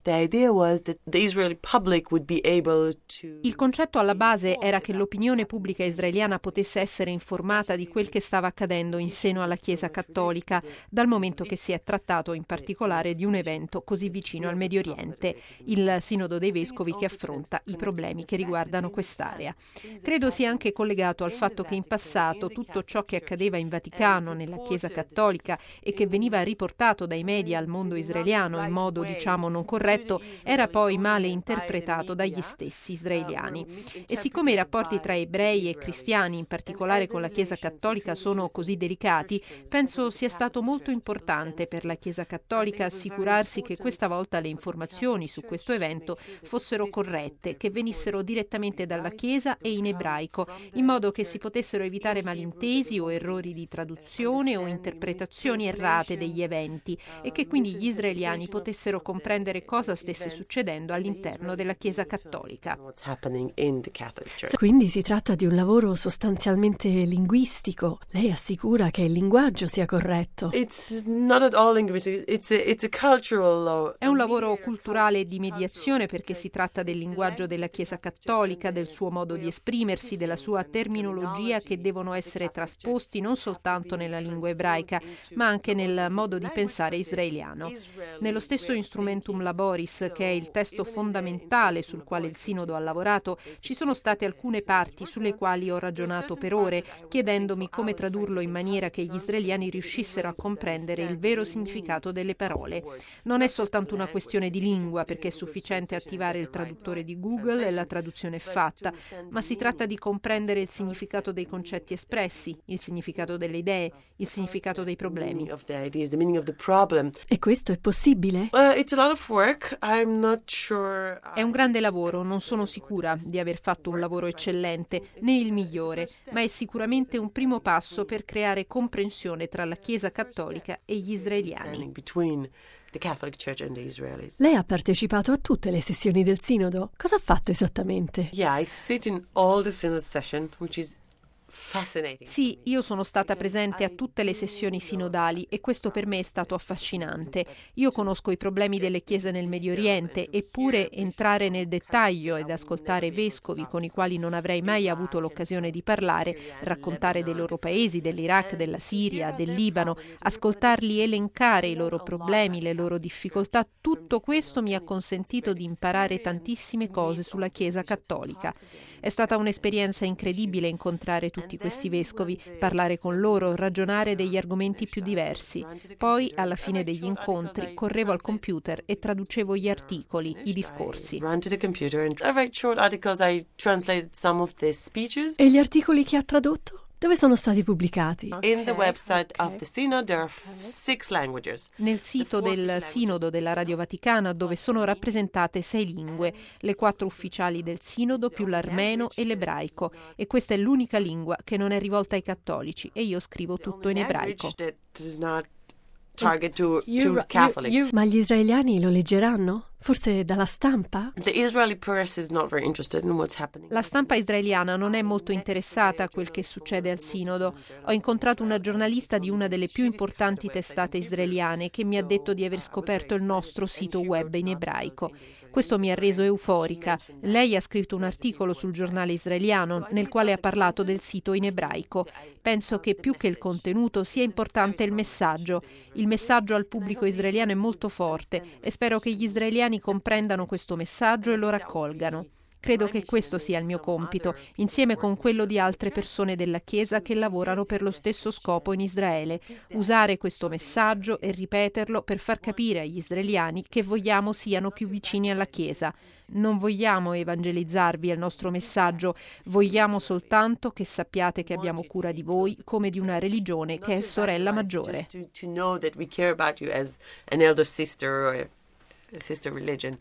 Il concetto alla base era che l'opinione pubblica israeliana potesse essere informata di quel che stava accadendo in seno alla Chiesa cattolica, dal momento che si è trattato in particolare di un evento così vicino al Medio Oriente, il Sinodo dei Vescovi che affronta i problemi che riguardano quest'area. Credo sia anche collegato al fatto che in passato tutto ciò che accadeva in Vaticano, nella Chiesa cattolica, e che veniva riportato dai media al mondo israeliano in modo, diciamo, non corretto, era poi male interpretato dagli stessi israeliani. E siccome i rapporti tra ebrei e cristiani, in particolare con la Chiesa cattolica, sono così delicati, penso sia stato molto importante per la Chiesa cattolica assicurarsi che questa volta le informazioni su questo evento fossero corrette, che venissero direttamente dalla Chiesa e in ebraico, in modo che si potessero evitare malintesi o errori di traduzione o interpretazioni errate degli eventi e che quindi gli israeliani potessero comprendere cosa stesse succedendo all'interno della Chiesa cattolica. Quindi si tratta di un lavoro sostanzialmente linguistico. Lei assicura che il linguaggio sia corretto. È un lavoro culturale e di mediazione perché si tratta del linguaggio della Chiesa cattolica, del suo modo di esprimersi, della sua terminologia che devono essere trasposti non soltanto nella lingua ebraica, ma anche nel modo di pensare israeliano. Nello stesso Instrumentum Laboris, che è il testo fondamentale sul quale il Sinodo ha lavorato, ci sono state alcune parti sulle quali ho ragionato per ore, chiedendomi come tradurlo in maniera che gli israeliani riuscissero a comprendere il vero significato delle parole. Non è soltanto una questione di lingua, perché è sufficiente attivare il traduttore di Google e la traduzione è fatta, ma si tratta di comprendere il significato dei concetti espressi, il significato delle idee, il significato dei problemi. E questo è possibile? È un grande lavoro, non sono sicura di aver fatto un lavoro eccellente, né il migliore, ma è sicuramente un primo passo per creare comprensione tra la Chiesa cattolica e gli israeliani. Lei ha partecipato a tutte le sessioni del Sinodo. Cosa ha fatto esattamente? Sì, io sono stata presente a tutte le sessioni sinodali e questo per me è stato affascinante. Io conosco i problemi delle chiese nel Medio Oriente, eppure entrare nel dettaglio ed ascoltare vescovi con i quali non avrei mai avuto l'occasione di parlare, raccontare dei loro paesi, dell'Iraq, della Siria, del Libano, ascoltarli elencare i loro problemi, le loro difficoltà, tutto questo mi ha consentito di imparare tantissime cose sulla Chiesa cattolica. È stata un'esperienza incredibile incontrare tutti questi vescovi, parlare con loro, ragionare degli argomenti più diversi. Poi, alla fine degli incontri, correvo al computer e traducevo gli articoli, i discorsi. E gli articoli che ha tradotto? Dove sono stati pubblicati? Nel sito del Sinodo della Radio Vaticana, dove sono rappresentate 6 lingue, le 4 ufficiali del Sinodo più l'armeno e l'ebraico, e questa è l'unica lingua che non è rivolta ai cattolici e io scrivo tutto in ebraico. Ma gli israeliani lo leggeranno? Forse dalla stampa? La stampa israeliana non è molto interessata a quel che succede al Sinodo. Ho incontrato una giornalista di una delle più importanti testate israeliane che mi ha detto di aver scoperto il nostro sito web in ebraico. Questo mi ha reso euforica. Lei ha scritto un articolo sul giornale israeliano nel quale ha parlato del sito in ebraico. Penso che più che il contenuto sia importante il messaggio. Il messaggio al pubblico israeliano è molto forte e spero che gli israeliani comprendano questo messaggio e lo raccolgano. Credo che questo sia il mio compito, insieme con quello di altre persone della Chiesa che lavorano per lo stesso scopo in Israele, usare questo messaggio e ripeterlo per far capire agli israeliani che vogliamo siano più vicini alla Chiesa. Non vogliamo evangelizzarvi al nostro messaggio, vogliamo soltanto che sappiate che abbiamo cura di voi come di una religione che è sorella maggiore. Sister religion.